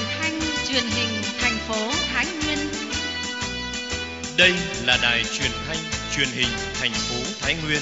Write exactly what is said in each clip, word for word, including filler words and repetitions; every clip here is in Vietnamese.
thanh truyền hình thành phố Thái Nguyên. Đây là đài truyền thanh truyền hình thành phố Thái Nguyên.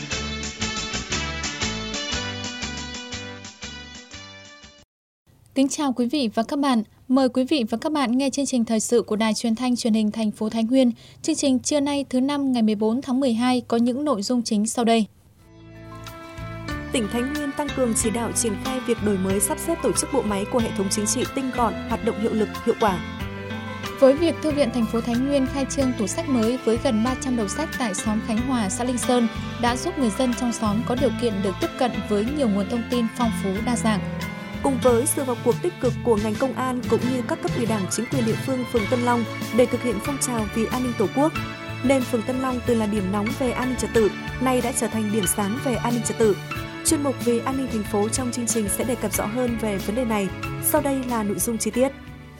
Kính chào quý vị và các bạn. Mời quý vị và các bạn nghe chương trình thời sự của Đài Truyền thanh Truyền hình thành phố Thái Nguyên. Chương trình trưa nay thứ năm ngày mười bốn tháng mười hai có những nội dung chính sau đây. Tỉnh Thái Nguyên tăng cường chỉ đạo triển khai việc đổi mới sắp xếp tổ chức bộ máy của hệ thống chính trị tinh gọn, hoạt động hiệu lực, hiệu quả. Với việc Thư viện thành phố Thái Nguyên khai trương tủ sách mới với gần ba trăm đầu sách tại xóm Khánh Hòa, xã Linh Sơn đã giúp người dân trong xóm có điều kiện được tiếp cận với nhiều nguồn thông tin phong phú đa dạng. Cùng với sự vào cuộc tích cực của ngành công an cũng như các cấp ủy Đảng, chính quyền địa phương phường Tân Long để thực hiện phong trào vì an ninh Tổ quốc, nên phường Tân Long từ là điểm nóng về an ninh trật tự, nay đã trở thành điểm sáng về an ninh trật tự. Chuyên mục về an ninh thành phố trong chương trình sẽ đề cập rõ hơn về vấn đề này. Sau đây là nội dung chi tiết.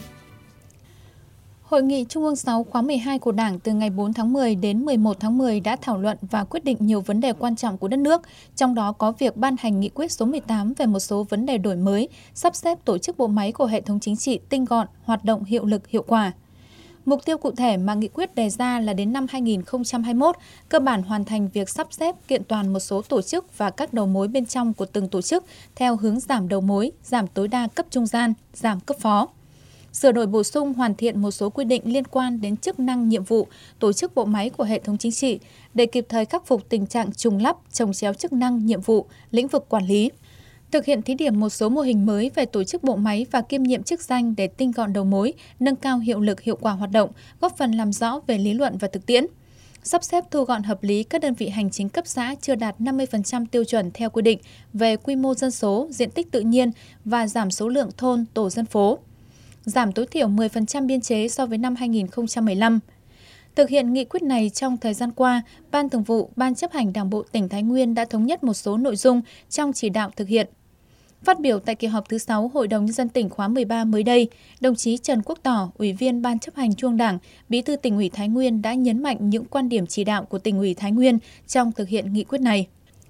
Hội nghị Trung ương sáu khóa mười hai của Đảng từ ngày bốn tháng mười đến mười một tháng mười đã thảo luận và quyết định nhiều vấn đề quan trọng của đất nước, trong đó có việc ban hành nghị quyết số mười tám về một số vấn đề đổi mới, sắp xếp tổ chức bộ máy của hệ thống chính trị tinh gọn, hoạt động hiệu lực, hiệu quả. Mục tiêu cụ thể mà nghị quyết đề ra là đến năm hai nghìn không trăm hai mươi mốt, cơ bản hoàn thành việc sắp xếp kiện toàn một số tổ chức và các đầu mối bên trong của từng tổ chức theo hướng giảm đầu mối, giảm tối đa cấp trung gian, giảm cấp phó. Sửa đổi bổ sung hoàn thiện một số quy định liên quan đến chức năng, nhiệm vụ, tổ chức bộ máy của hệ thống chính trị để kịp thời khắc phục tình trạng trùng lắp, chồng chéo chức năng, nhiệm vụ, lĩnh vực quản lý. Thực hiện thí điểm một số mô hình mới về tổ chức bộ máy và kiêm nhiệm chức danh để tinh gọn đầu mối, nâng cao hiệu lực, hiệu quả hoạt động, góp phần làm rõ về lý luận và thực tiễn. Sắp xếp thu gọn hợp lý các đơn vị hành chính cấp xã chưa đạt năm mươi phần trăm tiêu chuẩn theo quy định về quy mô dân số, diện tích tự nhiên và giảm số lượng thôn, tổ dân phố. Giảm tối thiểu mười phần trăm biên chế so với năm hai nghìn không trăm mười lăm. Thực hiện nghị quyết này trong thời gian qua, Ban Thường vụ, Ban Chấp hành Đảng bộ tỉnh Thái Nguyên đã thống nhất một số nội dung trong chỉ đạo thực hiện. Phát biểu tại kỳ họp thứ sáu Hội đồng Nhân dân tỉnh khóa mười ba mới đây, đồng chí Trần Quốc Tỏ, Ủy viên Ban Chấp hành Trung ương Đảng, Bí thư Tỉnh ủy Thái Nguyên đã nhấn mạnh những quan điểm chỉ đạo của Tỉnh ủy Thái Nguyên trong thực hiện nghị quyết này.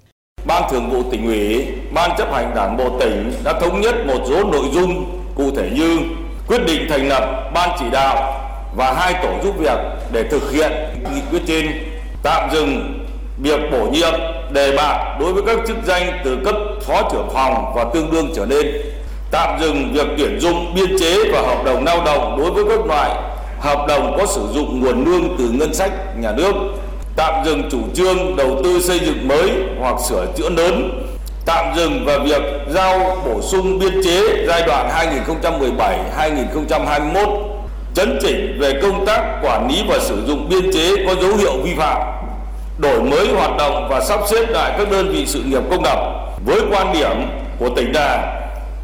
Ban Thường vụ Tỉnh ủy, Ban Chấp hành Đảng bộ tỉnh đã thống nhất một số nội dung cụ thể như quyết định thành lập ban chỉ đạo và hai tổ giúp việc để thực hiện nghị quyết trên, tạm dừng việc bổ nhiệm, đề bạt đối với các chức danh từ cấp phó trưởng phòng và tương đương trở lên, tạm dừng việc tuyển dụng, biên chế và hợp đồng lao động đối với các loại hợp đồng có sử dụng nguồn lương từ ngân sách nhà nước, tạm dừng chủ trương đầu tư xây dựng mới hoặc sửa chữa lớn, tạm dừng vào việc giao bổ sung biên chế giai đoạn hai nghìn không trăm mười bảy đến hai nghìn không trăm hai mươi mốt, chấn chỉnh về công tác quản lý và sử dụng biên chế có dấu hiệu vi phạm, đổi mới hoạt động và sắp xếp lại các đơn vị sự nghiệp công lập với quan điểm của tỉnh Đảng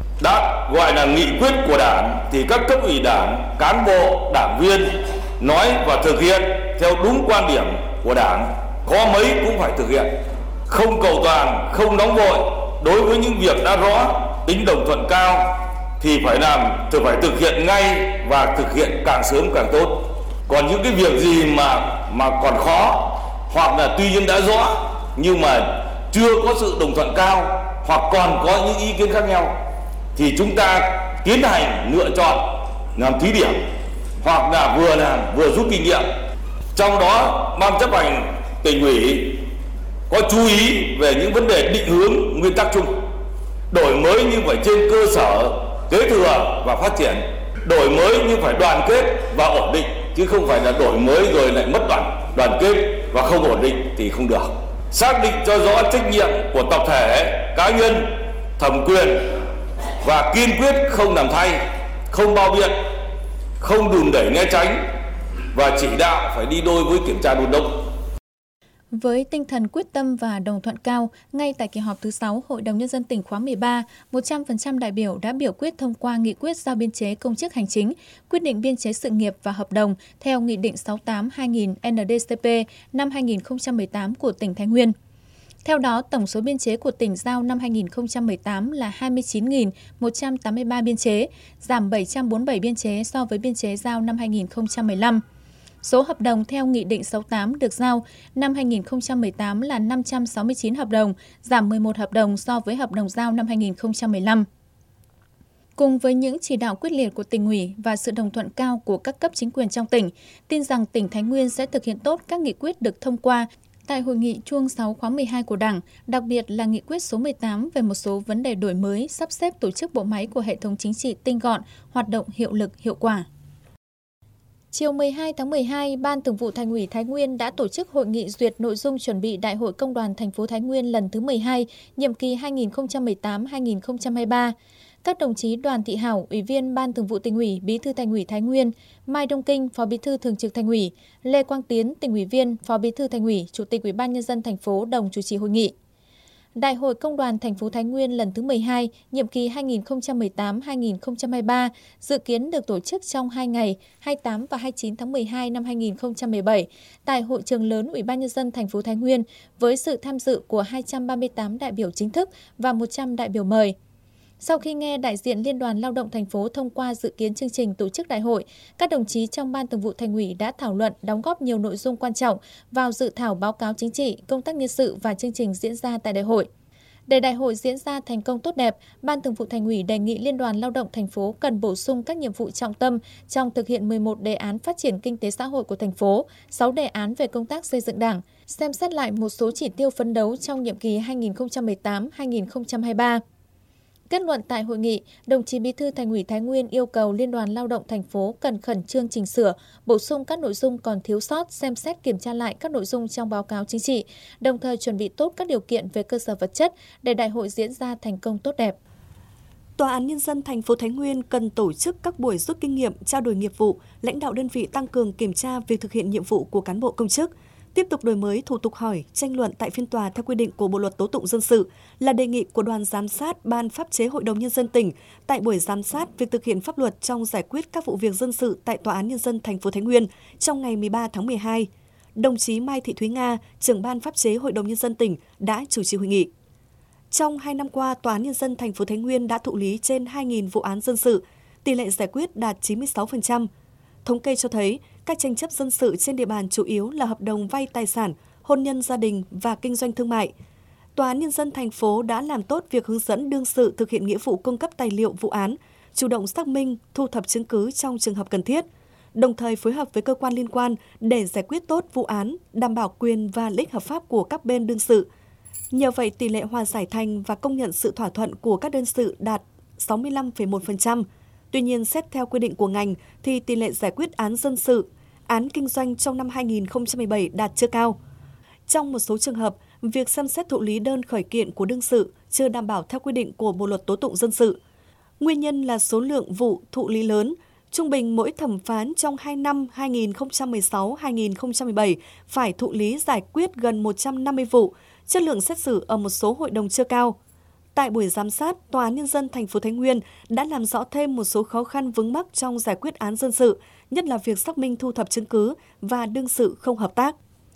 đã gọi là nghị quyết của Đảng thì các cấp ủy Đảng, cán bộ, đảng viên nói và thực hiện theo đúng quan điểm của Đảng, có mấy cũng phải thực hiện. Không cầu toàn, không nóng vội. Đối với những việc đã rõ, tính đồng thuận cao thì phải làm, thì phải thực hiện ngay và thực hiện càng sớm càng tốt. Còn những cái việc gì mà mà còn khó hoặc là tuy nhiên đã rõ nhưng mà chưa có sự đồng thuận cao hoặc còn có những ý kiến khác nhau thì chúng ta tiến hành lựa chọn làm thí điểm hoặc là vừa làm vừa rút kinh nghiệm. Trong đó Ban Chấp hành Tỉnh ủy có chú ý về những vấn đề định hướng, nguyên tắc chung. Đổi mới nhưng phải trên cơ sở kế thừa và phát triển. Đổi mới nhưng phải đoàn kết và ổn định, chứ không phải là đổi mới rồi lại mất đoàn, đoàn kết và không ổn định thì không được. Xác định cho rõ trách nhiệm của tập thể, cá nhân, thẩm quyền và kiên quyết không làm thay, không bao biện, không đùn đẩy né tránh và chỉ đạo phải đi đôi với kiểm tra đôn đốc. Với tinh thần quyết tâm và đồng thuận cao, ngay tại kỳ họp thứ sáu Hội đồng Nhân dân tỉnh khóa mười ba, một trăm phần trăm đại biểu đã biểu quyết thông qua nghị quyết giao biên chế công chức hành chính, quyết định biên chế sự nghiệp và hợp đồng theo Nghị định sáu mươi tám trên hai nghìn N D C P năm hai nghìn không trăm mười tám của tỉnh Thái Nguyên. Theo đó, tổng số biên chế của tỉnh giao năm hai nghìn không trăm mười tám là hai mươi chín nghìn một trăm tám mươi ba biên chế, giảm bảy trăm bốn mươi bảy biên chế so với biên chế giao năm hai nghìn không trăm mười lăm. Số hợp đồng theo Nghị định sáu mươi tám được giao năm hai nghìn không trăm mười tám là năm trăm sáu mươi chín hợp đồng, giảm mười một hợp đồng so với hợp đồng giao năm hai nghìn không trăm mười lăm. Cùng với những chỉ đạo quyết liệt của tỉnh ủy và sự đồng thuận cao của các cấp chính quyền trong tỉnh, tin rằng tỉnh Thái Nguyên sẽ thực hiện tốt các nghị quyết được thông qua tại Hội nghị Chuông sáu khóa mười hai của Đảng, đặc biệt là nghị quyết số mười tám về một số vấn đề đổi mới, sắp xếp tổ chức bộ máy của hệ thống chính trị tinh gọn, hoạt động hiệu lực, hiệu quả. Chiều mười hai tháng mười hai, Ban Thường vụ Thành ủy Thái Nguyên đã tổ chức hội nghị duyệt nội dung chuẩn bị Đại hội Công đoàn thành phố Thái Nguyên lần thứ mười hai, nhiệm kỳ hai nghìn không trăm mười tám đến hai nghìn không trăm hai mươi ba. Các đồng chí Đoàn Thị Hảo, Ủy viên Ban Thường vụ Tỉnh ủy, Bí thư Thành ủy Thái Nguyên, Mai Đông Kinh, Phó Bí thư Thường trực Thành ủy, Lê Quang Tiến, Tỉnh ủy viên, Phó Bí thư Thành ủy, Chủ tịch Ủy ban Nhân dân thành phố đồng chủ trì hội nghị. Đại hội Công đoàn thành phố Thái Nguyên lần thứ mười hai, nhiệm kỳ hai nghìn không trăm mười tám đến hai nghìn không trăm hai mươi ba, dự kiến được tổ chức trong hai ngày, hai mươi tám và hai mươi chín tháng mười hai năm hai nghìn không trăm mười bảy, tại Hội trường lớn Ủy ban Nhân dân thành phố Thái Nguyên, với sự tham dự của hai trăm ba mươi tám đại biểu chính thức và một trăm đại biểu mời. Sau khi nghe đại diện Liên đoàn Lao động thành phố thông qua dự kiến chương trình tổ chức đại hội, các đồng chí trong Ban Thường vụ Thành ủy đã thảo luận, đóng góp nhiều nội dung quan trọng vào dự thảo báo cáo chính trị, công tác nhân sự và chương trình diễn ra tại đại hội. Để đại hội diễn ra thành công tốt đẹp, Ban Thường vụ Thành ủy đề nghị Liên đoàn Lao động thành phố cần bổ sung các nhiệm vụ trọng tâm trong thực hiện mười một đề án phát triển kinh tế xã hội của thành phố, sáu đề án về công tác xây dựng Đảng, xem xét lại một số chỉ tiêu phấn đấu trong nhiệm kỳ hai nghìn không trăm mười tám đến hai nghìn không trăm hai mươi ba. Kết luận tại hội nghị, đồng chí Bí thư Thành ủy Thái Nguyên yêu cầu Liên đoàn Lao động thành phố cần khẩn trương chỉnh sửa, bổ sung các nội dung còn thiếu sót, xem xét kiểm tra lại các nội dung trong báo cáo chính trị, đồng thời chuẩn bị tốt các điều kiện về cơ sở vật chất để đại hội diễn ra thành công tốt đẹp. Tòa án Nhân dân thành phố Thái Nguyên cần tổ chức các buổi rút kinh nghiệm, trao đổi nghiệp vụ, lãnh đạo đơn vị tăng cường kiểm tra việc thực hiện nhiệm vụ của cán bộ công chức. Tiếp tục đổi mới thủ tục hỏi, tranh luận tại phiên tòa theo quy định của Bộ luật Tố tụng dân sự là đề nghị của đoàn giám sát Ban Pháp chế Hội đồng Nhân dân tỉnh tại buổi giám sát việc thực hiện pháp luật trong giải quyết các vụ việc dân sự tại Tòa án Nhân dân thành phố Thái Nguyên trong ngày mười ba tháng mười hai. Đồng chí Mai Thị Thúy Nga, trưởng Ban Pháp chế Hội đồng Nhân dân tỉnh đã chủ trì hội nghị. Trong hai năm qua, Tòa án Nhân dân thành phố Thái Nguyên đã thụ lý trên hai nghìn vụ án dân sự, tỷ lệ giải quyết đạt chín mươi sáu phần trăm. Thống kê cho thấy, các tranh chấp dân sự trên địa bàn chủ yếu là hợp đồng vay tài sản, hôn nhân gia đình và kinh doanh thương mại. Tòa án Nhân dân thành phố đã làm tốt việc hướng dẫn đương sự thực hiện nghĩa vụ cung cấp tài liệu vụ án, chủ động xác minh, thu thập chứng cứ trong trường hợp cần thiết, đồng thời phối hợp với cơ quan liên quan để giải quyết tốt vụ án, đảm bảo quyền và lợi ích hợp pháp của các bên đương sự. Nhờ vậy, tỷ lệ hòa giải thành và công nhận sự thỏa thuận của các đơn sự đạt sáu mươi lăm phẩy một phần trăm. Tuy nhiên, xét theo quy định của ngành thì tỷ lệ giải quyết án dân sự, án kinh doanh trong năm hai nghìn không trăm mười bảy đạt chưa cao. Trong một số trường hợp, việc xem xét thụ lý đơn khởi kiện của đương sự chưa đảm bảo theo quy định của Bộ luật Tố tụng dân sự. Nguyên nhân là số lượng vụ thụ lý lớn, trung bình mỗi thẩm phán trong hai năm hai nghìn không trăm mười sáu đến hai nghìn không trăm mười bảy phải thụ lý giải quyết gần một trăm năm mươi vụ, chất lượng xét xử ở một số hội đồng chưa cao. Tại buổi giám sát, Tòa án Nhân dân thành phố Thái Nguyên đã làm rõ thêm một số khó khăn vướng mắc trong giải quyết án dân sự, nhất là việc xác minh thu thập chứng cứ và đương sự không hợp tác.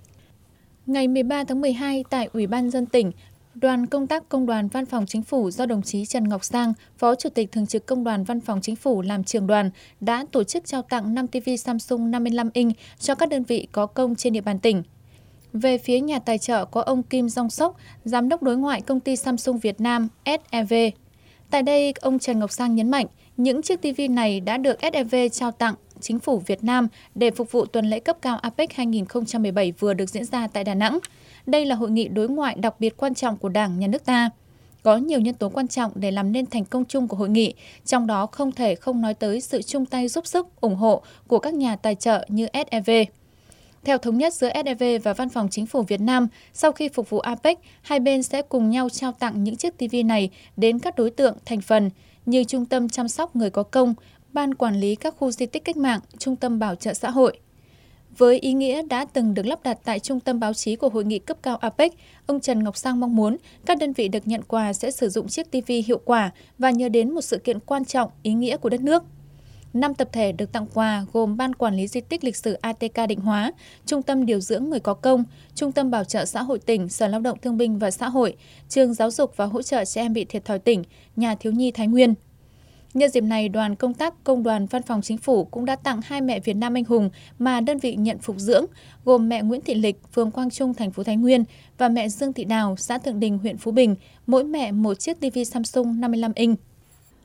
Ngày mười ba tháng mười hai, tại Ủy ban Nhân dân tỉnh, Đoàn công tác Công đoàn Văn phòng Chính phủ do đồng chí Trần Ngọc Sang, Phó Chủ tịch Thường trực Công đoàn Văn phòng Chính phủ làm trưởng đoàn, đã tổ chức trao tặng năm ti vi Samsung năm mươi lăm inch cho các đơn vị có công trên địa bàn tỉnh. Về phía nhà tài trợ có ông Kim Jong Sốc, Giám đốc đối ngoại công ty Samsung Việt Nam ét e vê. Tại đây, ông Trần Ngọc Sang nhấn mạnh, những chiếc ti vi này đã được ét e vê trao tặng Chính phủ Việt Nam để phục vụ tuần lễ cấp cao a pếch hai nghìn không trăm mười bảy vừa được diễn ra tại Đà Nẵng. Đây là hội nghị đối ngoại đặc biệt quan trọng của Đảng, Nhà nước ta. Có nhiều nhân tố quan trọng để làm nên thành công chung của hội nghị, trong đó không thể không nói tới sự chung tay giúp sức, ủng hộ của các nhà tài trợ như ét e vê. Theo thống nhất giữa ét e vê và Văn phòng Chính phủ Việt Nam, sau khi phục vụ a pếch, hai bên sẽ cùng nhau trao tặng những chiếc ti vi này đến các đối tượng thành phần như Trung tâm chăm sóc người có công, Ban quản lý các khu di tích cách mạng, Trung tâm bảo trợ xã hội. Với ý nghĩa đã từng được lắp đặt tại trung tâm báo chí của hội nghị cấp cao a pếch, ông Trần Ngọc Sang mong muốn các đơn vị được nhận quà sẽ sử dụng chiếc ti vi hiệu quả và nhớ đến một sự kiện quan trọng, ý nghĩa của đất nước. Năm tập thể được tặng quà gồm Ban Quản lý Di tích Lịch sử a tê ca Định Hóa, Trung tâm Điều dưỡng Người có công, Trung tâm Bảo trợ xã hội tỉnh, Sở Lao động Thương binh và Xã hội, Trường Giáo dục và Hỗ trợ trẻ em bị thiệt thòi tỉnh, Nhà thiếu nhi Thái Nguyên. Nhân dịp này, đoàn công tác Công đoàn Văn phòng Chính phủ cũng đã tặng hai mẹ Việt Nam anh hùng mà đơn vị nhận phục dưỡng, gồm mẹ Nguyễn Thị Lịch, phường Quang Trung, thành phố Thái Nguyên và mẹ Dương Thị Đào, xã Thượng Đình, huyện Phú Bình, mỗi mẹ một chiếc ti vi Samsung năm mươi lăm inch.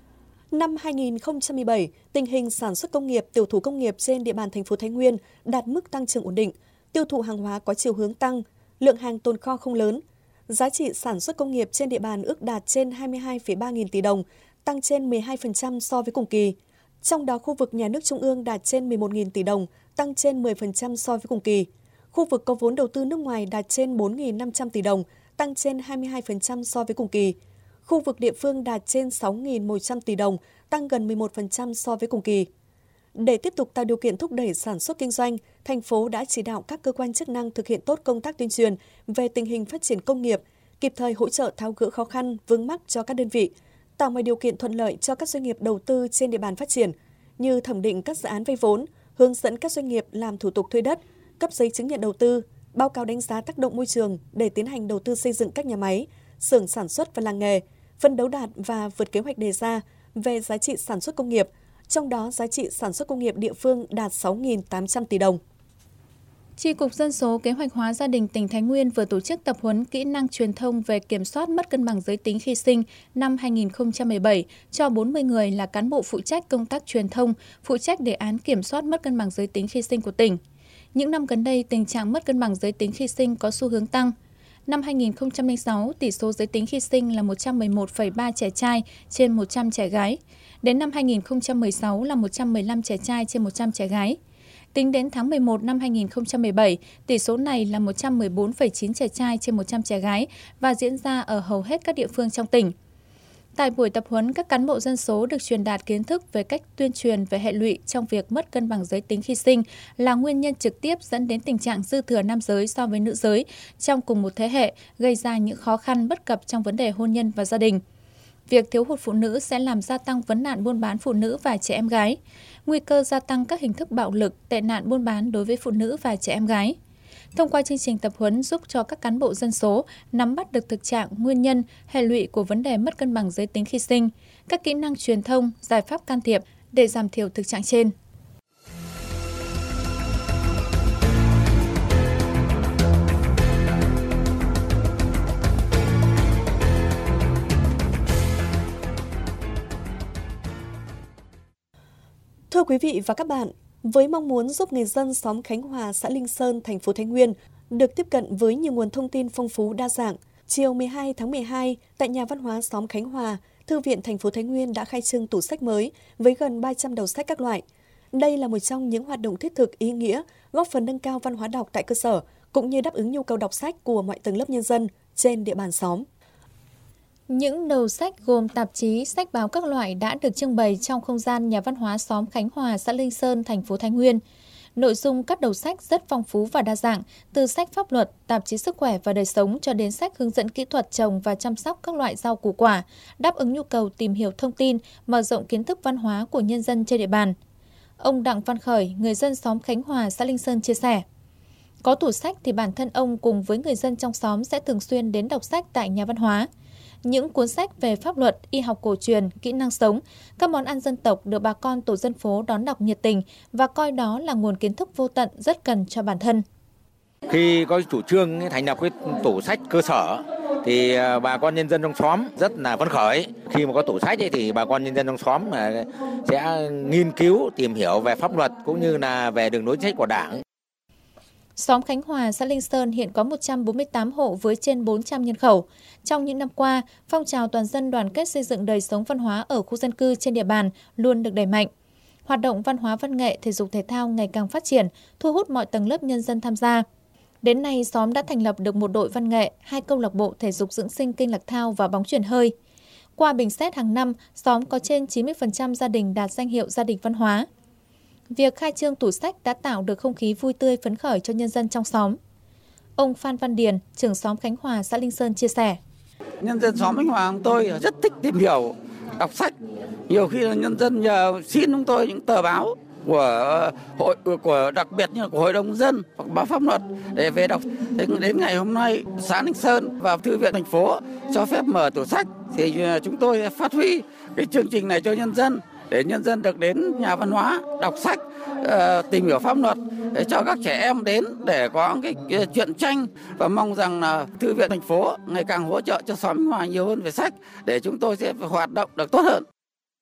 Năm hai nghìn không trăm mười bảy, tình hình sản xuất công nghiệp, tiểu thủ công nghiệp trên địa bàn thành phố Thái Nguyên đạt mức tăng trưởng ổn định, tiêu thụ hàng hóa có chiều hướng tăng, lượng hàng tồn kho không lớn. Giá trị sản xuất công nghiệp trên địa bàn ước đạt trên hai mươi hai phẩy ba nghìn tỷ đồng, tăng trên mười hai phần trăm so với cùng kỳ. Trong đó, khu vực nhà nước trung ương đạt trên mười một nghìn tỷ đồng, tăng trên mười phần trăm so với cùng kỳ. Khu vực có vốn đầu tư nước ngoài đạt trên bốn nghìn năm trăm tỷ đồng, tăng trên hai mươi hai phần trăm so với cùng kỳ. Khu vực địa phương đạt trên sáu nghìn một trăm tỷ đồng, tăng gần mười một phần trăm so với cùng kỳ. Để tiếp tục tạo điều kiện thúc đẩy sản xuất kinh doanh, thành phố đã chỉ đạo các cơ quan chức năng thực hiện tốt công tác tuyên truyền về tình hình phát triển công nghiệp, kịp thời hỗ trợ tháo gỡ khó khăn, vướng mắc cho các đơn vị, tạo mọi điều kiện thuận lợi cho các doanh nghiệp đầu tư trên địa bàn phát triển, như thẩm định các dự án vay vốn, hướng dẫn các doanh nghiệp làm thủ tục thuê đất, cấp giấy chứng nhận đầu tư, báo cáo đánh giá tác động môi trường để tiến hành đầu tư xây dựng các nhà máy, xưởng sản xuất và làng nghề, phấn đấu đạt và vượt kế hoạch đề ra về giá trị sản xuất công nghiệp, trong đó giá trị sản xuất công nghiệp địa phương đạt sáu nghìn tám trăm tỷ đồng. Chi cục Dân số Kế hoạch hóa gia đình tỉnh Thái Nguyên vừa tổ chức tập huấn kỹ năng truyền thông về kiểm soát mất cân bằng giới tính khi sinh năm hai nghìn không trăm mười bảy cho bốn mươi người là cán bộ phụ trách công tác truyền thông, phụ trách đề án kiểm soát mất cân bằng giới tính khi sinh của tỉnh. Những năm gần đây, tình trạng mất cân bằng giới tính khi sinh có xu hướng tăng. Năm hai nghìn không trăm lẻ sáu, tỷ số giới tính khi sinh là một trăm mười một phẩy ba trẻ trai trên một trăm trẻ gái. Đến năm hai nghìn không trăm mười sáu là một trăm mười lăm trẻ trai trên một trăm trẻ gái. Tính đến tháng mười một năm hai nghìn không trăm mười bảy, tỷ số này là một trăm mười bốn phẩy chín trẻ trai trên một trăm trẻ gái và diễn ra ở hầu hết các địa phương trong tỉnh. Tại buổi tập huấn, các cán bộ dân số được truyền đạt kiến thức về cách tuyên truyền về hệ lụy trong việc mất cân bằng giới tính khi sinh là nguyên nhân trực tiếp dẫn đến tình trạng dư thừa nam giới so với nữ giới trong cùng một thế hệ, gây ra những khó khăn bất cập trong vấn đề hôn nhân và gia đình. Việc thiếu hụt phụ nữ sẽ làm gia tăng vấn nạn buôn bán phụ nữ và trẻ em gái, nguy cơ gia tăng các hình thức bạo lực, tệ nạn buôn bán đối với phụ nữ và trẻ em gái. Thông qua chương trình tập huấn giúp cho các cán bộ dân số nắm bắt được thực trạng, nguyên nhân, hệ lụy của vấn đề mất cân bằng giới tính khi sinh, các kỹ năng truyền thông, giải pháp can thiệp để giảm thiểu thực trạng trên. Thưa quý vị và các bạn, với mong muốn giúp người dân xóm Khánh Hòa, xã Linh Sơn, thành phố Thái Nguyên được tiếp cận với nhiều nguồn thông tin phong phú đa dạng, chiều mười hai tháng mười hai, tại Nhà văn hóa xóm Khánh Hòa, Thư viện thành phố Thái Nguyên đã khai trương tủ sách mới với gần ba trăm đầu sách các loại. Đây là một trong những hoạt động thiết thực ý nghĩa, góp phần nâng cao văn hóa đọc tại cơ sở, cũng như đáp ứng nhu cầu đọc sách của mọi tầng lớp nhân dân trên địa bàn xóm. Những đầu sách gồm tạp chí, sách báo các loại đã được trưng bày trong không gian Nhà văn hóa xóm Khánh Hòa, xã Linh Sơn, thành phố Thái Nguyên. Nội dung các đầu sách rất phong phú và đa dạng, từ sách pháp luật, tạp chí sức khỏe và đời sống cho đến sách hướng dẫn kỹ thuật trồng và chăm sóc các loại rau củ quả, đáp ứng nhu cầu tìm hiểu thông tin, mở rộng kiến thức văn hóa của nhân dân trên địa bàn. Ông Đặng Văn Khởi, người dân xóm Khánh Hòa, xã Linh Sơn chia sẻ. Có tủ sách thì bản thân ông cùng với người dân trong xóm sẽ thường xuyên đến đọc sách tại nhà văn hóa. Những cuốn sách về pháp luật, y học cổ truyền, kỹ năng sống, các món ăn dân tộc được bà con tổ dân phố đón đọc nhiệt tình và coi đó là nguồn kiến thức vô tận rất cần cho bản thân. Khi có chủ trương thành lập cái tủ sách cơ sở thì bà con nhân dân trong xóm rất là phấn khởi. Khi mà có tủ sách ấy, thì bà con nhân dân trong xóm sẽ nghiên cứu, tìm hiểu về pháp luật cũng như là về đường lối chính sách của Đảng. Xóm Khánh Hòa, xã Linh Sơn hiện có một trăm bốn mươi tám hộ với trên bốn trăm nhân khẩu. Trong những năm qua, phong trào toàn dân đoàn kết xây dựng đời sống văn hóa ở khu dân cư trên địa bàn luôn được đẩy mạnh. Hoạt động văn hóa văn nghệ, thể dục thể thao ngày càng phát triển, thu hút mọi tầng lớp nhân dân tham gia. Đến nay, xóm đã thành lập được một đội văn nghệ, hai câu lạc bộ thể dục dưỡng sinh kênh lạc thao và bóng chuyền hơi. Qua bình xét hàng năm, xóm có trên chín mươi phần trăm gia đình đạt danh hiệu gia đình văn hóa. Việc khai trương tủ sách đã tạo được không khí vui tươi phấn khởi cho nhân dân trong xóm. Ông Phan Văn Điền, trưởng xóm Khánh Hòa, xã Linh Sơn chia sẻ. Nhân dân xóm Khánh Hòa của tôi rất thích tìm hiểu, đọc sách. Nhiều khi là nhân dân nhờ xin chúng tôi những tờ báo của hội của đặc biệt như là của Hội đồng dân hoặc báo pháp luật để về đọc. Đến ngày hôm nay, xã Linh Sơn và Thư viện thành phố cho phép mở tủ sách thì chúng tôi phát huy cái chương trình này cho nhân dân, để nhân dân được đến nhà văn hóa đọc sách, uh, tìm hiểu pháp luật, để cho các trẻ em đến để có cái, cái truyện tranh, và mong rằng là Thư viện thành phố ngày càng hỗ trợ cho xóm Khánh Hòa nhiều hơn về sách để chúng tôi sẽ hoạt động được tốt hơn.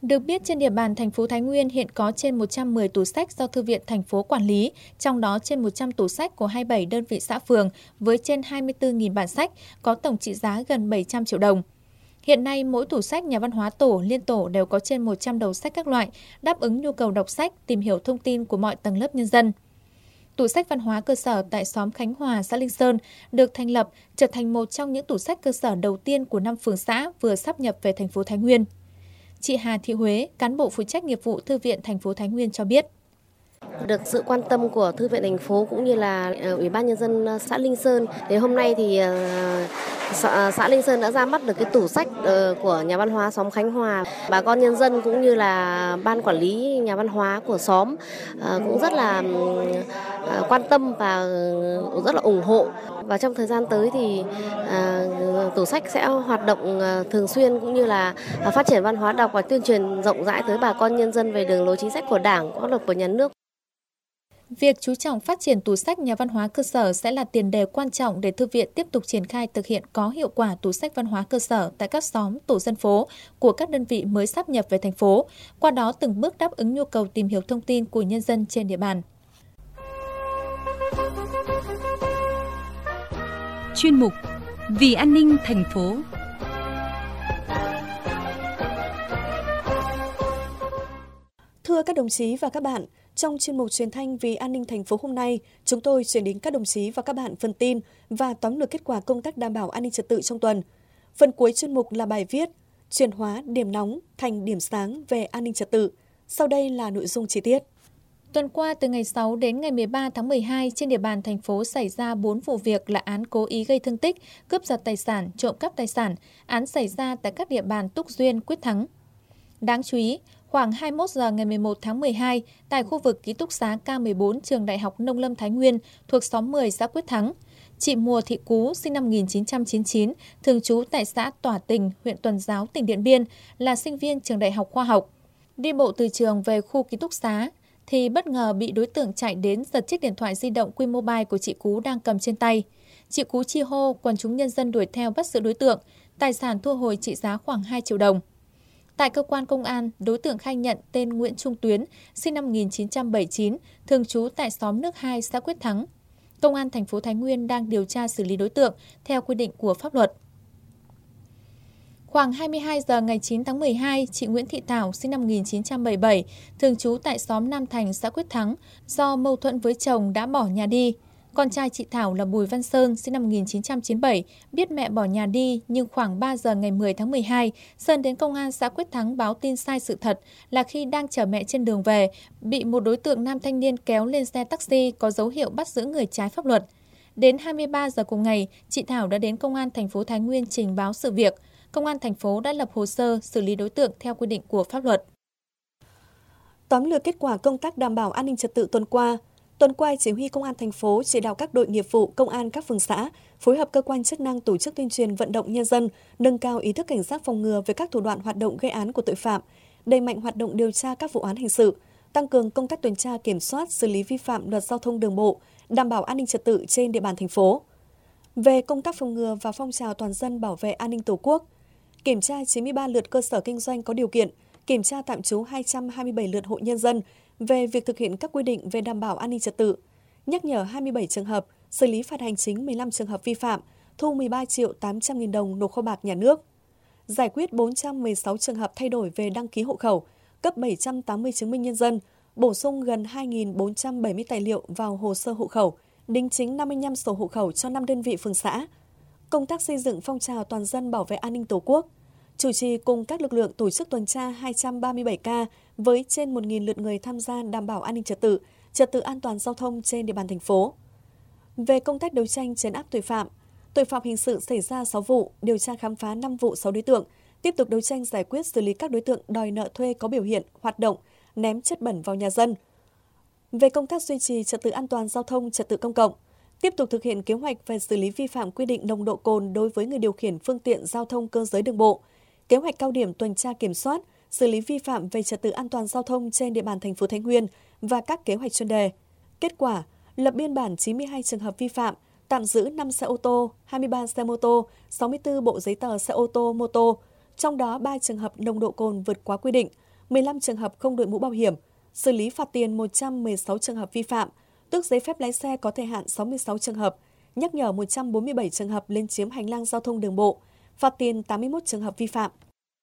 Được biết, trên địa bàn thành phố Thái Nguyên hiện có trên một trăm mười tủ sách do Thư viện thành phố quản lý, trong đó trên một trăm tủ sách của hai mươi bảy đơn vị xã phường với trên hai mươi tư nghìn bản sách, có tổng trị giá gần bảy trăm triệu đồng. Hiện nay, mỗi tủ sách nhà văn hóa tổ, liên tổ đều có trên một trăm đầu sách các loại, đáp ứng nhu cầu đọc sách, tìm hiểu thông tin của mọi tầng lớp nhân dân. Tủ sách văn hóa cơ sở tại xóm Khánh Hòa, xã Linh Sơn được thành lập trở thành một trong những tủ sách cơ sở đầu tiên của năm phường xã vừa sáp nhập về thành phố Thái Nguyên. Chị Hà Thị Huế, cán bộ phụ trách nghiệp vụ Thư viện thành phố Thái Nguyên cho biết. Được sự quan tâm của Thư viện thành phố cũng như là Ủy ban Nhân dân xã Linh Sơn, đến hôm nay thì xã Linh Sơn đã ra mắt được cái tủ sách của nhà văn hóa xóm Khánh Hòa. Bà con nhân dân cũng như là ban quản lý nhà văn hóa của xóm cũng rất là quan tâm và rất là ủng hộ. Và trong thời gian tới thì tủ sách sẽ hoạt động thường xuyên cũng như là phát triển văn hóa đọc và tuyên truyền rộng rãi tới bà con nhân dân về đường lối chính sách của Đảng, pháp luật của nhà nước. Việc chú trọng phát triển tủ sách nhà văn hóa cơ sở sẽ là tiền đề quan trọng để Thư viện tiếp tục triển khai thực hiện có hiệu quả tủ sách văn hóa cơ sở tại các xóm, tổ dân phố của các đơn vị mới sáp nhập về thành phố, qua đó từng bước đáp ứng nhu cầu tìm hiểu thông tin của nhân dân trên địa bàn. Chuyên mục Vì an ninh thành phố. Thưa các đồng chí và các bạn, trong chuyên mục truyền thanh Vì an ninh thành phố hôm nay, chúng tôi chuyển đến các đồng chí và các bạn phần tin và tóm lược kết quả công tác đảm bảo an ninh trật tự trong tuần. Phần cuối chuyên mục là bài viết chuyển hóa điểm nóng thành điểm sáng về an ninh trật tự. Sau đây là nội dung chi tiết. Tuần qua, từ ngày sáu đến ngày mười ba tháng mười hai, trên địa bàn thành phố xảy ra bốn vụ việc là án cố ý gây thương tích, cướp giật tài sản, trộm cắp tài sản, án xảy ra tại các địa bàn Túc Duyên, Quyết Thắng. Đáng chú ý, khoảng hai mươi mốt giờ ngày mười một tháng mười hai, tại khu vực ký túc xá K mười bốn Trường Đại học Nông lâm Thái Nguyên thuộc xóm mười xã Quyết Thắng, chị Mùa Thị Cú, sinh năm một nghìn chín trăm chín mươi chín, thường trú tại xã Tỏa Tình, huyện Tuần Giáo, tỉnh Điện Biên, là sinh viên trường Đại học Khoa học. Đi bộ từ trường về khu ký túc xá, thì bất ngờ bị đối tượng chạy đến giật chiếc điện thoại di động Q-Mobile của chị Cú đang cầm trên tay. Chị Cú chi hô, quần chúng nhân dân đuổi theo bắt giữ đối tượng, tài sản thu hồi trị giá khoảng hai triệu đồng. Tại cơ quan công an, đối tượng khai nhận tên Nguyễn Trung Tuyến, sinh năm một nghìn chín trăm bảy mươi chín, thường trú tại xóm Nước hai, xã Quyết Thắng. Công an thành phố Thái Nguyên đang điều tra xử lý đối tượng theo quy định của pháp luật. Khoảng hai mươi hai giờ ngày chín tháng mười hai, chị Nguyễn Thị Thảo, sinh năm một nghìn chín trăm bảy mươi bảy, thường trú tại xóm Nam Thành, xã Quyết Thắng, do mâu thuẫn với chồng đã bỏ nhà đi. Con trai chị Thảo là Bùi Văn Sơn, sinh năm một nghìn chín trăm chín mươi bảy, biết mẹ bỏ nhà đi nhưng khoảng ba giờ ngày mười tháng mười hai, Sơn đến công an xã Quyết Thắng báo tin sai sự thật là khi đang chở mẹ trên đường về, bị một đối tượng nam thanh niên kéo lên xe taxi có dấu hiệu bắt giữ người trái pháp luật. Đến hai mươi ba giờ cùng ngày, chị Thảo đã đến công an thành phố Thái Nguyên trình báo sự việc. Công an thành phố đã lập hồ sơ xử lý đối tượng theo quy định của pháp luật. Tóm lược kết quả công tác đảm bảo an ninh trật tự tuần qua. Tuần qua, Chỉ huy Công an thành phố chỉ đạo các đội nghiệp vụ, công an các phường xã phối hợp cơ quan chức năng tổ chức tuyên truyền vận động nhân dân nâng cao ý thức cảnh giác phòng ngừa về các thủ đoạn hoạt động gây án của tội phạm, đẩy mạnh hoạt động điều tra các vụ án hình sự, tăng cường công tác tuần tra kiểm soát, xử lý vi phạm luật giao thông đường bộ, đảm bảo an ninh trật tự trên địa bàn thành phố. Về công tác phòng ngừa và phong trào toàn dân bảo vệ an ninh Tổ quốc, kiểm tra chín mươi ba lượt cơ sở kinh doanh có điều kiện, kiểm tra tạm trú hai trăm hai mươi bảy lượt hộ nhân dân về việc thực hiện các quy định về đảm bảo an ninh trật tự, nhắc nhở hai mươi bảy trường hợp, xử lý phạt hành chính mười lăm trường hợp vi phạm, thu mười ba triệu tám trăm nghìn đồng nộp kho bạc nhà nước, giải quyết bốn trăm mười sáu trường hợp thay đổi về đăng ký hộ khẩu, cấp bảy trăm tám mươi chứng minh nhân dân, bổ sung gần hai nghìn bốn trăm bảy mươi tài liệu vào hồ sơ hộ khẩu, đính chính năm mươi lăm sổ hộ khẩu cho năm đơn vị phường xã. Công tác xây dựng phong trào toàn dân bảo vệ an ninh Tổ quốc, chủ trì cùng các lực lượng tổ chức tuần tra hai trăm ba mươi bảy ca với trên một nghìn lượt người tham gia đảm bảo an ninh trật tự, trật tự an toàn giao thông trên địa bàn thành phố. Về công tác đấu tranh trấn áp tội phạm, tội phạm hình sự xảy ra sáu vụ, điều tra khám phá năm vụ sáu đối tượng, tiếp tục đấu tranh giải quyết xử lý các đối tượng đòi nợ thuê có biểu hiện, hoạt động, ném chất bẩn vào nhà dân. Về công tác duy trì trật tự an toàn giao thông, trật tự công cộng, tiếp tục thực hiện kế hoạch về xử lý vi phạm quy định nồng độ cồn đối với người điều khiển phương tiện giao thông cơ giới đường bộ, kế hoạch cao điểm tuần tra kiểm soát, xử lý vi phạm về trật tự an toàn giao thông trên địa bàn thành phố Thái Nguyên và các kế hoạch chuyên đề. Kết quả, lập biên bản chín mươi hai trường hợp vi phạm, tạm giữ năm xe ô tô, hai mươi ba xe mô tô, sáu mươi tư bộ giấy tờ xe ô tô, mô tô, trong đó ba trường hợp nồng độ cồn vượt quá quy định, mười lăm trường hợp không đội mũ bảo hiểm, xử lý phạt tiền một trăm mười sáu trường hợp vi phạm, tước giấy phép lái xe có thời hạn sáu mươi sáu trường hợp, nhắc nhở một trăm bốn mươi bảy trường hợp lấn chiếm hành lang giao thông đường bộ, phạt tiền tám mươi mốt trường hợp vi phạm.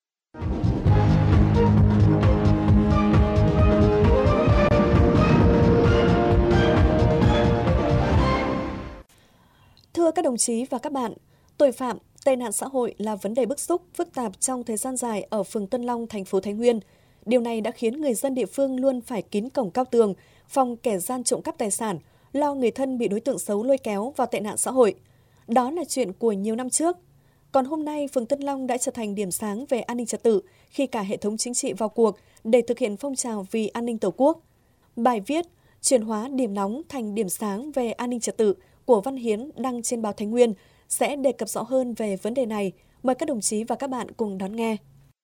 Thưa các đồng chí và các bạn, tội phạm, tệ nạn xã hội là vấn đề bức xúc, phức tạp trong thời gian dài ở phường Tân Long, thành phố Thái Nguyên. Điều này đã khiến người dân địa phương luôn phải kín cổng cao tường, phòng kẻ gian trộm cắp tài sản, lo người thân bị đối tượng xấu lôi kéo vào tệ nạn xã hội. Đó là chuyện của nhiều năm trước. Còn hôm nay, phường Tân Long đã trở thành điểm sáng về an ninh trật tự khi cả hệ thống chính trị vào cuộc để thực hiện phong trào vì an ninh Tổ quốc. Bài viết chuyển hóa điểm nóng thành điểm sáng về an ninh trật tự của Văn Hiến đăng trên báo Thái Nguyên sẽ đề cập rõ hơn về vấn đề này. Mời các đồng chí và các bạn cùng đón nghe.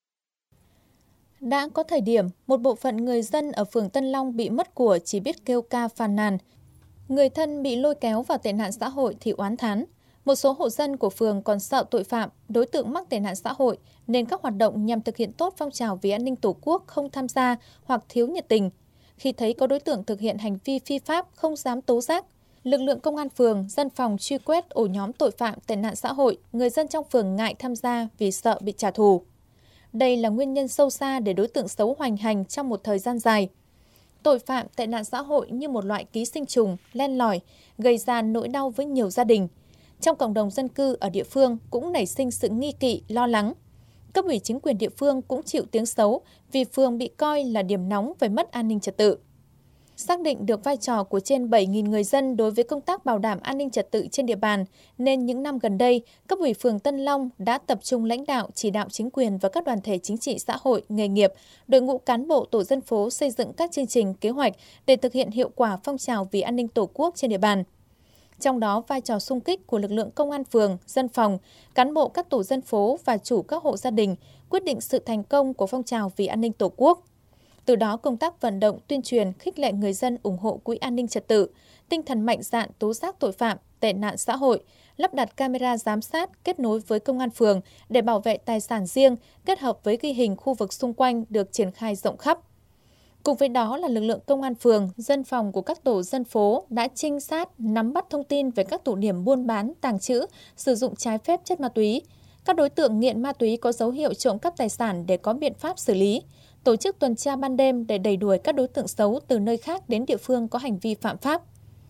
Đã có thời điểm, một bộ phận người dân ở phường Tân Long bị mất của chỉ biết kêu ca phàn nàn. Người thân bị lôi kéo vào tệ nạn xã hội thì oán thán. Một số hộ dân của phường còn sợ tội phạm, đối tượng mắc tệ nạn xã hội nên các hoạt động nhằm thực hiện tốt phong trào vì an ninh Tổ quốc không tham gia hoặc thiếu nhiệt tình. Khi thấy có đối tượng thực hiện hành vi phi pháp không dám tố giác, lực lượng công an phường, dân phòng truy quét ổ nhóm tội phạm tệ nạn xã hội, người dân trong phường ngại tham gia vì sợ bị trả thù. Đây là nguyên nhân sâu xa để đối tượng xấu hoành hành trong một thời gian dài. Tội phạm tệ nạn xã hội như một loại ký sinh trùng, len lỏi, gây ra nỗi đau với nhiều gia đình. Trong cộng đồng dân cư ở địa phương cũng nảy sinh sự nghi kỵ, lo lắng. Cấp ủy chính quyền địa phương cũng chịu tiếng xấu vì phường bị coi là điểm nóng về mất an ninh trật tự. Xác định được vai trò của trên bảy nghìn người dân đối với công tác bảo đảm an ninh trật tự trên địa bàn, nên những năm gần đây, cấp ủy phường Tân Long đã tập trung lãnh đạo, chỉ đạo chính quyền và các đoàn thể chính trị xã hội, nghề nghiệp, đội ngũ cán bộ tổ dân phố xây dựng các chương trình, kế hoạch để thực hiện hiệu quả phong trào vì an ninh Tổ quốc trên địa bàn. Trong đó, vai trò xung kích của lực lượng công an phường, dân phòng, cán bộ các tổ dân phố và chủ các hộ gia đình quyết định sự thành công của phong trào vì an ninh Tổ quốc. Từ đó, công tác vận động, tuyên truyền, khích lệ người dân ủng hộ Quỹ an ninh trật tự, tinh thần mạnh dạn tố giác tội phạm, tệ nạn xã hội, lắp đặt camera giám sát kết nối với công an phường để bảo vệ tài sản riêng, kết hợp với ghi hình khu vực xung quanh được triển khai rộng khắp. Cùng với đó là lực lượng công an phường, dân phòng của các tổ dân phố đã trinh sát, nắm bắt thông tin về các tụ điểm buôn bán, tàng trữ, sử dụng trái phép chất ma túy. Các đối tượng nghiện ma túy có dấu hiệu trộm cắp tài sản để có biện pháp xử lý. Tổ chức tuần tra ban đêm để đẩy đuổi các đối tượng xấu từ nơi khác đến địa phương có hành vi phạm pháp.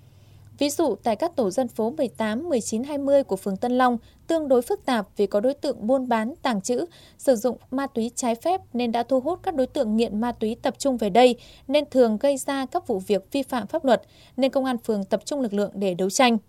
Ví dụ, tại các tổ dân phố mười tám, mười chín, hai mươi của phường Tân Long tương đối phức tạp vì có đối tượng buôn bán, tàng trữ, sử dụng ma túy trái phép nên đã thu hút các đối tượng nghiện ma túy tập trung về đây, nên thường gây ra các vụ việc vi phạm pháp luật, nên công an phường tập trung lực lượng để đấu tranh.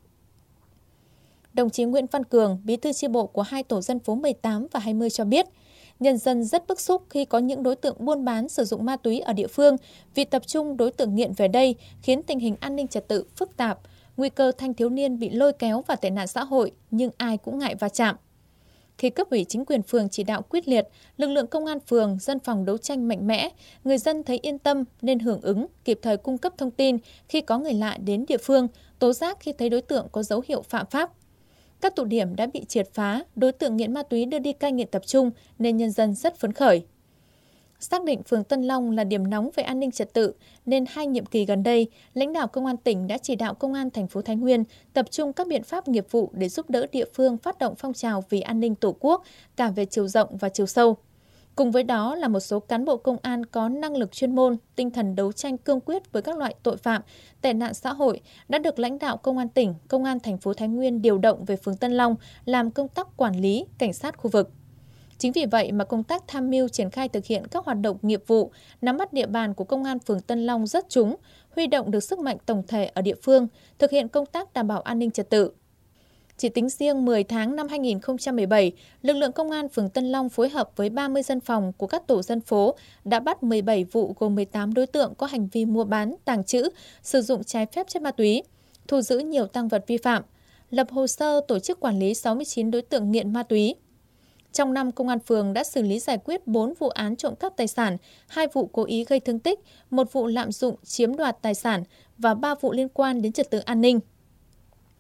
Đồng chí Nguyễn Văn Cường, bí thư chi bộ của hai tổ dân phố mười tám và hai mươi cho biết, nhân dân rất bức xúc khi có những đối tượng buôn bán sử dụng ma túy ở địa phương vì tập trung đối tượng nghiện về đây khiến tình hình an ninh trật tự phức tạp, nguy cơ thanh thiếu niên bị lôi kéo vào tệ nạn xã hội nhưng ai cũng ngại va chạm. Khi cấp ủy chính quyền phường chỉ đạo quyết liệt, lực lượng công an phường, dân phòng đấu tranh mạnh mẽ, người dân thấy yên tâm nên hưởng ứng, kịp thời cung cấp thông tin khi có người lạ đến địa phương, tố giác khi thấy đối tượng có dấu hiệu phạm pháp. Các tụ điểm đã bị triệt phá, đối tượng nghiện ma túy đưa đi cai nghiện tập trung nên nhân dân rất phấn khởi. Xác định phường Tân Long là điểm nóng về an ninh trật tự nên hai nhiệm kỳ gần đây, lãnh đạo công an tỉnh đã chỉ đạo công an thành phố Thái Nguyên tập trung các biện pháp nghiệp vụ để giúp đỡ địa phương phát động phong trào vì an ninh Tổ quốc cả về chiều rộng và chiều sâu. Cùng với đó là một số cán bộ công an có năng lực chuyên môn, tinh thần đấu tranh cương quyết với các loại tội phạm, tệ nạn xã hội đã được lãnh đạo công an tỉnh, công an thành phố Thái Nguyên điều động về phường Tân Long làm công tác quản lý, cảnh sát khu vực. Chính vì vậy mà công tác tham mưu triển khai thực hiện các hoạt động nghiệp vụ, nắm bắt địa bàn của công an phường Tân Long rất trúng, huy động được sức mạnh tổng thể ở địa phương, thực hiện công tác đảm bảo an ninh trật tự. Chỉ tính riêng mười tháng năm hai nghìn không trăm mười bảy, lực lượng công an phường Tân Long phối hợp với ba mươi dân phòng của các tổ dân phố đã bắt mười bảy vụ gồm mười tám đối tượng có hành vi mua bán, tàng trữ, sử dụng trái phép chất ma túy, thu giữ nhiều tang vật vi phạm, lập hồ sơ tổ chức quản lý sáu mươi chín đối tượng nghiện ma túy. Trong năm, công an phường đã xử lý giải quyết bốn vụ án trộm cắp tài sản, hai vụ cố ý gây thương tích, một vụ lạm dụng chiếm đoạt tài sản và ba vụ liên quan đến trật tự an ninh.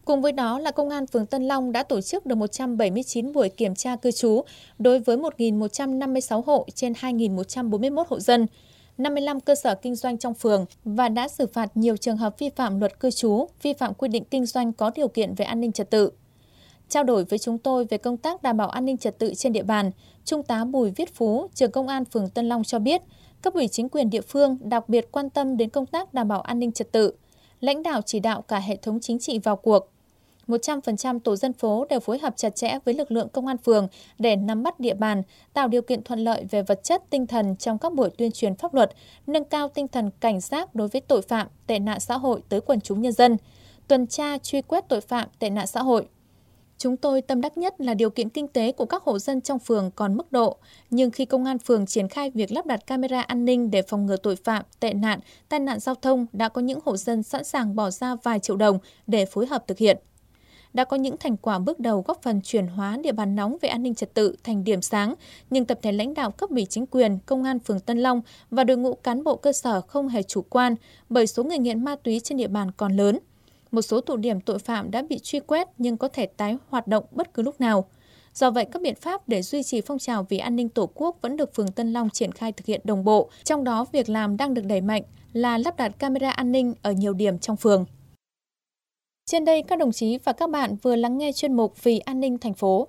Cùng với đó là Công an phường Tân Long đã tổ chức được một trăm bảy mươi chín buổi kiểm tra cư trú đối với một nghìn một trăm năm mươi sáu hộ trên hai nghìn một trăm bốn mươi mốt hộ dân, năm mươi lăm cơ sở kinh doanh trong phường và đã xử phạt nhiều trường hợp vi phạm luật cư trú, vi phạm quy định kinh doanh có điều kiện về an ninh trật tự. Trao đổi với chúng tôi về công tác đảm bảo an ninh trật tự trên địa bàn, Trung tá Bùi Viết Phú, trưởng Công an phường Tân Long cho biết, cấp ủy chính quyền địa phương đặc biệt quan tâm đến công tác đảm bảo an ninh trật tự. Lãnh đạo chỉ đạo cả hệ thống chính trị vào cuộc. một trăm phần trăm tổ dân phố đều phối hợp chặt chẽ với lực lượng công an phường để nắm bắt địa bàn, tạo điều kiện thuận lợi về vật chất, tinh thần trong các buổi tuyên truyền pháp luật, nâng cao tinh thần cảnh giác đối với tội phạm, tệ nạn xã hội tới quần chúng nhân dân, tuần tra truy quét tội phạm, tệ nạn xã hội. Chúng tôi tâm đắc nhất là điều kiện kinh tế của các hộ dân trong phường còn mức độ, nhưng khi công an phường triển khai việc lắp đặt camera an ninh để phòng ngừa tội phạm, tệ nạn, tai nạn giao thông, đã có những hộ dân sẵn sàng bỏ ra vài triệu đồng để phối hợp thực hiện. Đã có những thành quả bước đầu góp phần chuyển hóa địa bàn nóng về an ninh trật tự thành điểm sáng, nhưng tập thể lãnh đạo cấp ủy chính quyền, Công an phường Tân Long và đội ngũ cán bộ cơ sở không hề chủ quan bởi số người nghiện ma túy trên địa bàn còn lớn. Một số tụ điểm tội phạm đã bị truy quét nhưng có thể tái hoạt động bất cứ lúc nào. Do vậy, các biện pháp để duy trì phong trào vì an ninh Tổ quốc vẫn được phường Tân Long triển khai thực hiện đồng bộ, trong đó việc làm đang được đẩy mạnh là lắp đặt camera an ninh ở nhiều điểm trong phường. Trên đây, các đồng chí và các bạn vừa lắng nghe chuyên mục Vì an ninh thành phố.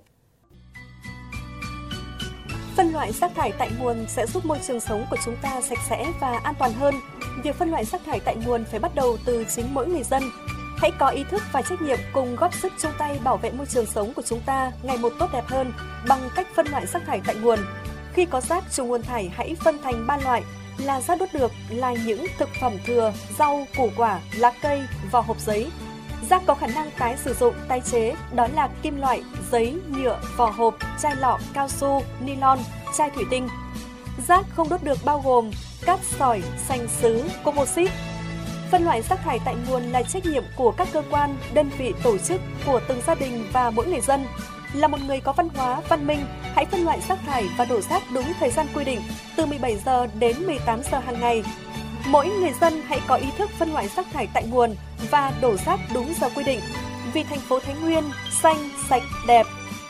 Phân loại rác thải tại nguồn sẽ giúp môi trường sống của chúng ta sạch sẽ và an toàn hơn. Việc phân loại rác thải tại nguồn phải bắt đầu từ chính mỗi người dân. Hãy có ý thức và trách nhiệm cùng góp sức chung tay bảo vệ môi trường sống của chúng ta ngày một tốt đẹp hơn bằng cách phân loại rác thải tại nguồn. Khi có rác trùng nguồn thải, hãy phân thành ba loại là rác đốt được, là những thực phẩm thừa, rau, củ quả, lá cây, vỏ hộp giấy. Rác có khả năng tái sử dụng, tái chế, đó là kim loại, giấy, nhựa, vỏ hộp, chai lọ, cao su, nylon, chai thủy tinh. Rác không đốt được bao gồm cát sỏi, sành sứ, composite. Phân loại rác thải tại nguồn là trách nhiệm của các cơ quan, đơn vị, tổ chức, của từng gia đình và mỗi người dân. Là một người có văn hóa, văn minh, hãy phân loại rác thải và đổ rác đúng thời gian quy định, từ mười bảy giờ đến mười tám giờ hàng ngày. Mỗi người dân hãy có ý thức phân loại rác thải tại nguồn và đổ rác đúng giờ quy định. Vì thành phố Thái Nguyên xanh, sạch, đẹp.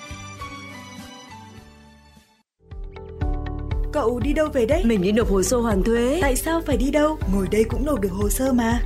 Cậu đi đâu về đấy? Mình đi nộp hồ sơ hoàn thuế. Tại sao phải đi đâu? Ngồi đây cũng nộp được hồ sơ mà.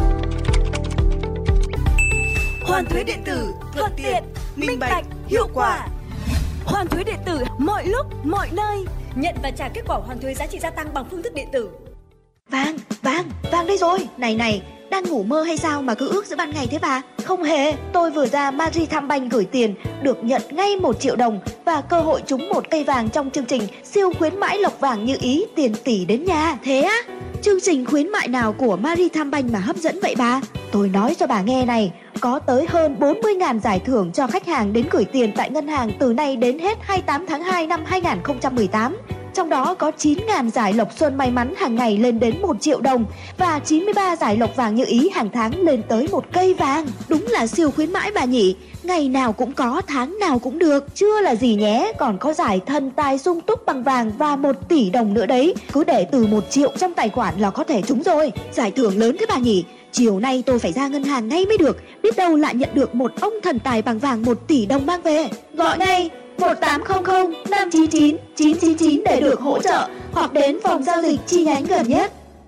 Hoàn thuế điện tử, thuận tiện, minh bạch, hiệu quả. Hoàn thuế điện tử mọi lúc, mọi nơi. Nhận và trả kết quả hoàn thuế giá trị gia tăng bằng phương thức điện tử. Vàng, vàng, vàng đây rồi. Này này, đang ngủ mơ hay sao mà cứ ước giữa ban ngày thế bà? Không hề, tôi vừa ra Marithambank gửi tiền, được nhận ngay một triệu đồng và cơ hội trúng một cây vàng trong chương trình siêu khuyến mãi lộc vàng như ý, tiền tỷ đến nhà. Thế á? Chương trình khuyến mại nào của Marithambank mà hấp dẫn vậy bà? Tôi nói cho bà nghe này, có tới hơn bốn mươi nghìn giải thưởng cho khách hàng đến gửi tiền tại ngân hàng từ nay đến hết hai mươi tám tháng hai năm hai nghìn không trăm mười tám. Trong đó có chín nghìn giải lộc xuân may mắn hàng ngày lên đến một triệu đồng và chín mươi ba giải lộc vàng như ý hàng tháng lên tới một cây vàng. Đúng là siêu khuyến mãi bà nhỉ. Ngày nào cũng có, tháng nào cũng được. Chưa là gì nhé, còn có giải thần tài sung túc bằng vàng và một tỷ đồng nữa đấy. Cứ để từ một triệu trong tài khoản là có thể trúng rồi. Giải thưởng lớn thế bà nhỉ. Chiều nay tôi phải ra ngân hàng ngay mới được. Biết đâu lại nhận được một ông thần tài bằng vàng một tỷ đồng mang về. Gọi ngay một tám không không năm chín chín chín chín chín để được hỗ trợ hoặc đến phòng giao dịch chi nhánh gần nhất.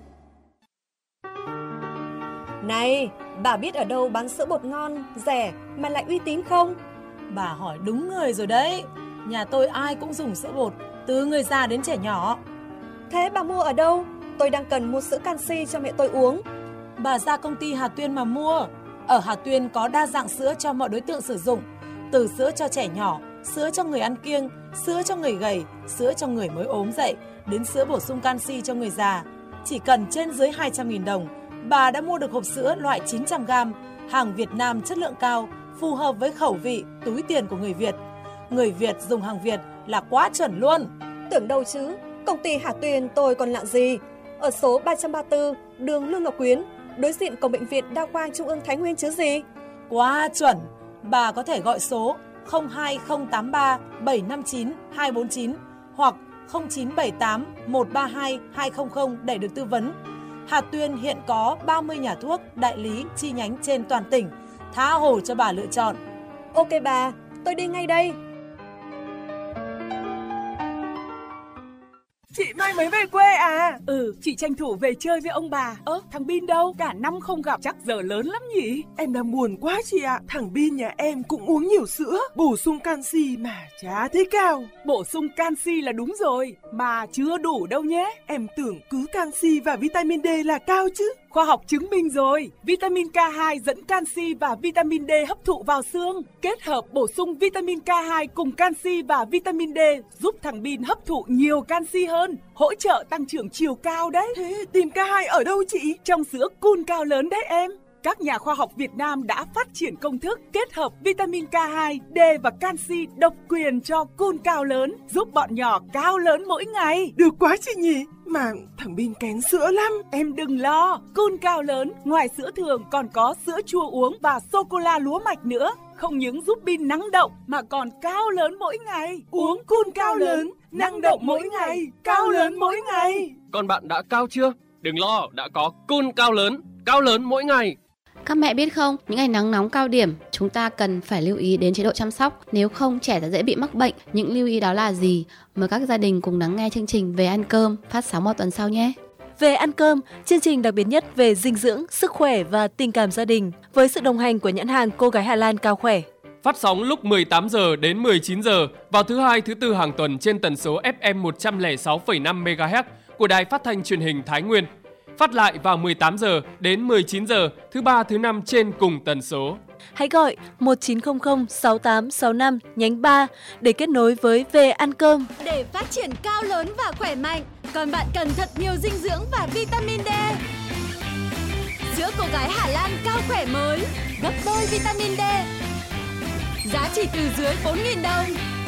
Này, bà biết ở đâu bán sữa bột ngon, rẻ mà lại uy tín không? Bà hỏi đúng người rồi đấy. Nhà tôi ai cũng dùng sữa bột, từ người già đến trẻ nhỏ. Thế bà mua ở đâu? Tôi đang cần mua sữa canxi cho mẹ tôi uống. Bà ra công ty Hà Tuyên mà mua. Ở Hà Tuyên có đa dạng sữa cho mọi đối tượng sử dụng, từ sữa cho trẻ nhỏ, sữa cho người ăn kiêng, sữa cho người gầy, sữa cho người mới ốm dậy, đến sữa bổ sung canxi cho người già. Chỉ cần trên dưới hai trăm nghìn đồng, bà đã mua được hộp sữa loại chín trăm gam, hàng Việt Nam chất lượng cao, phù hợp với khẩu vị, túi tiền của người Việt. Người Việt dùng hàng Việt là quá chuẩn luôn. Tưởng đâu chứ, công ty Hà Tuyên tôi còn lạ gì. Ở số ba trăm ba mươi tư, đường Lương Ngọc Quyến, đối diện cổng bệnh viện Đa khoa Trung ương Thái Nguyên chứ gì. Quá chuẩn. Bà có thể gọi số không hai không tám ba bảy năm chín hai bốn chín hoặc không chín bảy tám một ba hai hai không không để được tư vấn. Hà Tuyên hiện có ba mươi nhà thuốc, đại lý, chi nhánh trên toàn tỉnh. tha hồ cho bà lựa chọn. Ok bà, tôi đi ngay đây. Chị mai mới về quê à? Ừ, chị tranh thủ về chơi với ông bà. Ơ, thằng Bin đâu? Cả năm không gặp chắc giờ lớn lắm nhỉ? Em đang buồn quá chị ạ. Thằng Bin nhà em cũng uống nhiều sữa, bổ sung canxi mà chả thấy cao. Bổ sung canxi là đúng rồi, mà chưa đủ đâu nhé. Em tưởng cứ canxi và vitamin D là cao chứ. Khoa học chứng minh rồi, vitamin K hai dẫn canxi và vitamin D hấp thụ vào xương. Kết hợp bổ sung vitamin K hai cùng canxi và vitamin D giúp thằng Bin hấp thụ nhiều canxi hơn, hỗ trợ tăng trưởng chiều cao đấy. Thế tìm K hai ở đâu chị? Trong sữa Cool Cao Lớn đấy em. Các nhà khoa học Việt Nam đã phát triển công thức kết hợp vitamin K hai, D và canxi độc quyền cho Cool Cao Lớn, giúp bọn nhỏ cao lớn mỗi ngày. Được quá chị nhỉ? Mà thằng Bin kén sữa lắm. Em đừng lo, Cool Cao Lớn ngoài sữa thường còn có sữa chua uống và sô-cô-la lúa mạch nữa. Không những giúp Bin năng động mà còn cao lớn mỗi ngày. Uống Cool Cao Lớn, năng động mỗi ngày, cao lớn mỗi ngày. Con bạn đã cao chưa? Đừng lo, đã có Cool Cao Lớn, cao lớn mỗi ngày. Các mẹ biết không, những ngày nắng nóng cao điểm, chúng ta cần phải lưu ý đến chế độ chăm sóc, nếu không trẻ sẽ dễ bị mắc bệnh. Những lưu ý đó là gì? Mời các gia đình cùng lắng nghe chương trình Về Ăn Cơm phát sóng vào tuần sau nhé. Về Ăn Cơm, chương trình đặc biệt nhất về dinh dưỡng, sức khỏe và tình cảm gia đình với sự đồng hành của nhãn hàng Cô Gái Hà Lan Cao Khỏe. Phát sóng lúc mười tám giờ đến mười chín giờ vào thứ hai, thứ tư hàng tuần trên tần số ép em một trăm lẻ sáu phẩy năm mê ga héc của Đài Phát thanh Truyền hình Thái Nguyên. Phát lại vào mười tám giờ đến mười chín giờ thứ ba, thứ năm trên cùng tần số. Hãy gọi một chín không không sáu tám sáu năm nhánh ba để kết nối với Về Ăn Cơm. Để phát triển cao lớn và khỏe mạnh, còn bạn cần thật nhiều dinh dưỡng và vitamin D. Sữa Cô Gái Hà Lan Cao Khỏe mới, gấp đôi vitamin D. Giá chỉ từ dưới bốn nghìn đồng.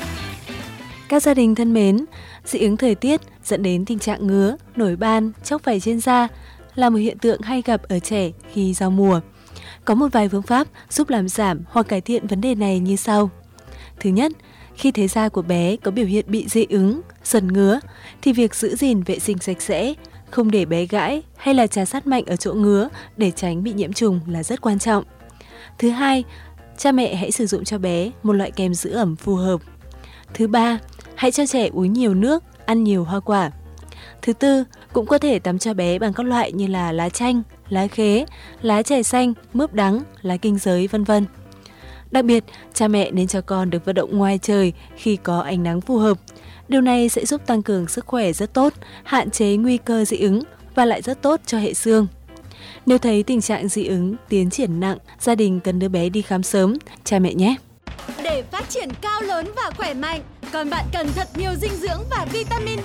Các gia đình thân mến, dị ứng thời tiết dẫn đến tình trạng ngứa, nổi ban, chóc vảy trên da là một hiện tượng hay gặp ở trẻ khi giao mùa. Có một vài phương pháp giúp làm giảm hoặc cải thiện vấn đề này như sau. Thứ nhất, khi thấy da của bé có biểu hiện bị dị ứng, sần ngứa, thì việc giữ gìn vệ sinh sạch sẽ, không để bé gãi hay là trà sát mạnh ở chỗ ngứa để tránh bị nhiễm trùng là rất quan trọng. Thứ hai, cha mẹ hãy sử dụng cho bé một loại kem giữ ẩm phù hợp. Thứ ba, hãy cho trẻ uống nhiều nước, ăn nhiều hoa quả. Thứ tư, cũng có thể tắm cho bé bằng các loại như là lá chanh, lá khế, lá chè xanh, mướp đắng, lá kinh giới, vân vân. Đặc biệt, cha mẹ nên cho con được vận động ngoài trời khi có ánh nắng phù hợp. Điều này sẽ giúp tăng cường sức khỏe rất tốt, hạn chế nguy cơ dị ứng và lại rất tốt cho hệ xương. Nếu thấy tình trạng dị ứng tiến triển nặng, gia đình cần đưa bé đi khám sớm, cha mẹ nhé. Để phát triển cao lớn và khỏe mạnh, còn bạn cần thật nhiều dinh dưỡng và vitamin D.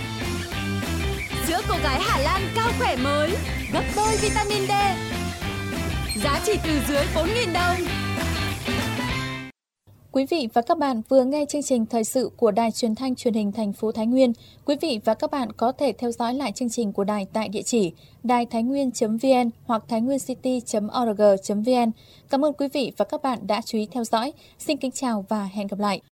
Sữa Cô Gái Hà Lan Cao Khỏe mới, gấp đôi vitamin D. Giá chỉ từ dưới bốn nghìn đồng. Quý vị và các bạn vừa nghe chương trình thời sự của Đài Truyền thanh Truyền hình thành phố Thái Nguyên. Quý vị và các bạn có thể theo dõi lại chương trình của đài tại địa chỉ đài thái nguyên chấm vn hoặc thái nguyên city chấm org chấm vn. Cảm ơn quý vị và các bạn đã chú ý theo dõi. Xin kính chào và hẹn gặp lại.